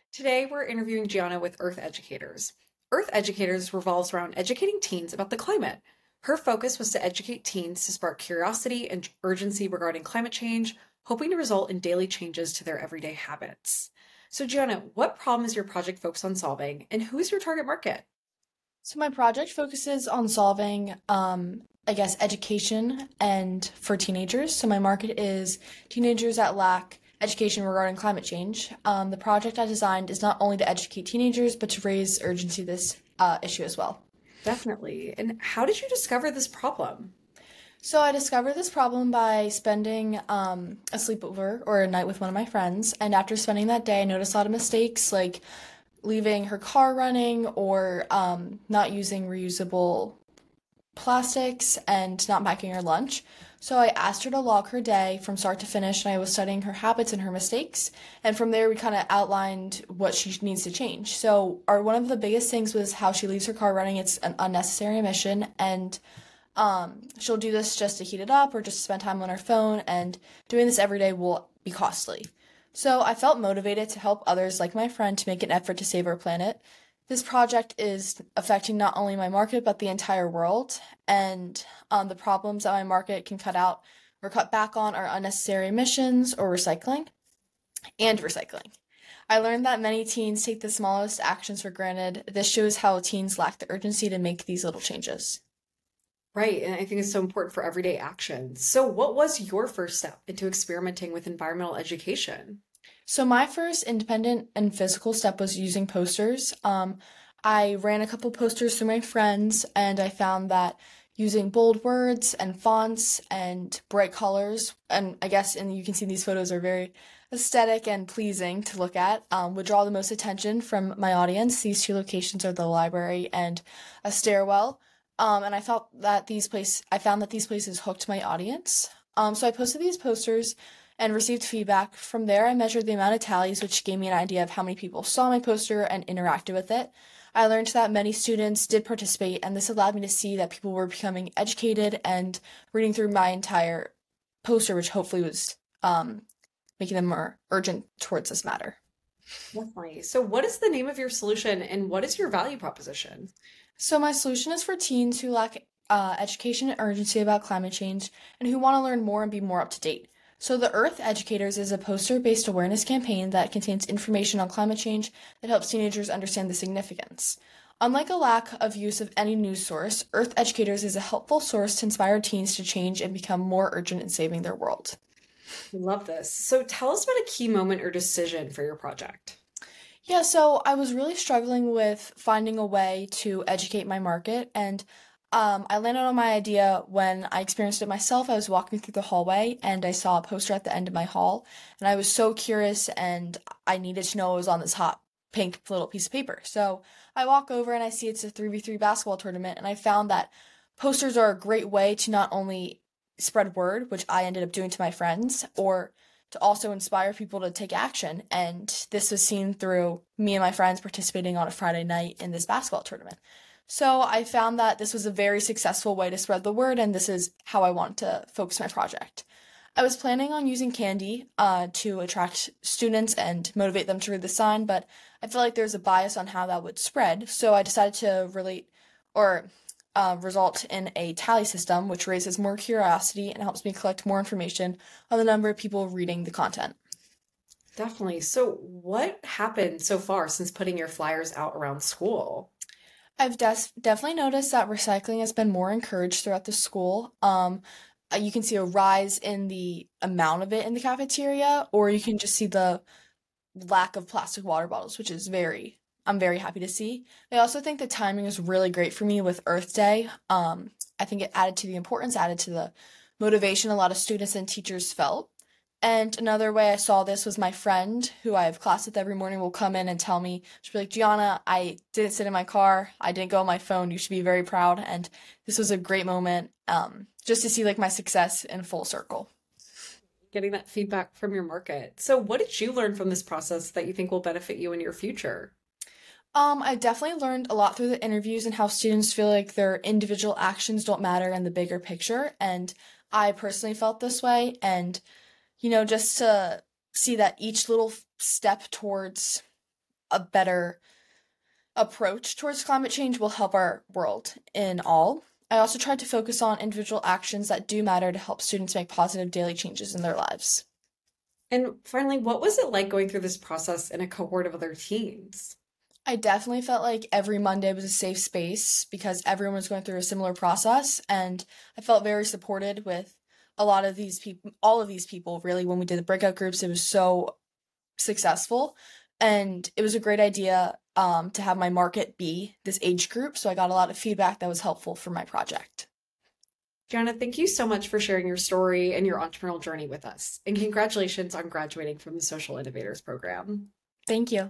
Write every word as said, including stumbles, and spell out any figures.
Today, we're interviewing Gianna with Earth Educators. Earth Educators revolves around educating teens about the climate. Her focus was to educate teens to spark curiosity and urgency regarding climate change, hoping to result in daily changes to their everyday habits. So, Gianna, what problem is your project focused on solving, and who is your target market? So my project focuses on solving, um, I guess, education and for teenagers. So my market is teenagers that lack education regarding climate change. Um, the project I designed is not only to educate teenagers, but to raise urgency to this uh, issue as well. Definitely. And how did you discover this problem? So I discovered this problem by spending um, a sleepover or a night with one of my friends, and after spending that day, I noticed a lot of mistakes like leaving her car running or um, not using reusable plastics and not packing her lunch. So I asked her to log her day from start to finish, and I was studying her habits and her mistakes. And from there, we kind of outlined what she needs to change. So, our one of the biggest things was how she leaves her car running. It's an unnecessary emission, and um, she'll do this just to heat it up or just to spend time on her phone. And doing this every day will be costly. So I felt motivated to help others like my friend to make an effort to save our planet. This project is affecting not only my market but the entire world, and um, the problems that my market can cut out or cut back on are unnecessary emissions or recycling and recycling. I learned that many teens take the smallest actions for granted. This shows how teens lack the urgency to make these little changes. Right, and I think it's so important for everyday action. So, what was your first step into experimenting with environmental education? So my first independent and physical step was using posters. Um, I ran a couple posters through my friends, and I found that using bold words and fonts and bright colors, and I guess, and you can see these photos are very aesthetic and pleasing to look at, um, would draw the most attention from my audience. These two locations are the library and a stairwell. Um, and I felt that these place, I found that these places hooked my audience. Um, so I posted these posters and received feedback. From there, I measured the amount of tallies, which gave me an idea of how many people saw my poster and interacted with it. I learned that many students did participate, and this allowed me to see that people were becoming educated and reading through my entire poster, which hopefully was um, making them more urgent towards this matter. Definitely. So, what is the name of your solution and what is your value proposition? So, my solution is for teens who lack uh, education and urgency about climate change and who want to learn more and be more up to date. So, the Earth Educators is a poster based awareness campaign that contains information on climate change that helps teenagers understand the significance. Unlike a lack of use of any news source, Earth Educators is a helpful source to inspire teens to change and become more urgent in saving their world. Love this. So, tell us about a key moment or decision for your project. Yeah, so I was really struggling with finding a way to educate my market, and um, I landed on my idea when I experienced it myself. I was walking through the hallway and I saw a poster at the end of my hall, and I was so curious and I needed to know what was on this hot pink little piece of paper. So I walk over and I see it's a three v three basketball tournament, and I found that posters are a great way to not only spread word, which I ended up doing to my friends, or to also inspire people to take action. And this was seen through me and my friends participating on a Friday night in this basketball tournament. So I found that this was a very successful way to spread the word, and this is how I want to focus my project. I was planning on using candy uh, to attract students and motivate them to read the sign, but I feel like there's a bias on how that would spread, so I decided to relate or uh, result in a tally system, which raises more curiosity and helps me collect more information on the number of people reading the content. Definitely. So, what happened so far since putting your flyers out around school? I've des- definitely noticed that recycling has been more encouraged throughout the school. Um, uh, you can see a rise in the amount of it in the cafeteria, or you can just see the lack of plastic water bottles, which is very, I'm very happy to see. I also think the timing is really great for me with Earth Day. Um, I think it added to the importance, added to the motivation a lot of students and teachers felt. And another way I saw this was my friend, who I have class with every morning, will come in and tell me, she'll be like, Gianna, I didn't sit in my car. I didn't go on my phone. You should be very proud. And this was a great moment um, just to see like my success in full circle. Getting that feedback from your market. So, what did you learn from this process that you think will benefit you in your future? Um, I definitely learned a lot through the interviews and how students feel like their individual actions don't matter in the bigger picture. And I personally felt this way. And, you know, just to see that each little step towards a better approach towards climate change will help our world in all. I also tried to focus on individual actions that do matter to help students make positive daily changes in their lives. And finally, what was it like going through this process in a cohort of other teens? I definitely felt like every Monday was a safe space because everyone was going through a similar process, and I felt very supported with a lot of these people, all of these people, really. When we did the breakout groups, it was so successful, and it was a great idea um, to have my market be this age group, so I got a lot of feedback that was helpful for my project. Gianna, thank you so much for sharing your story and your entrepreneurial journey with us. And congratulations on graduating from the Social Innovators Program. Thank you.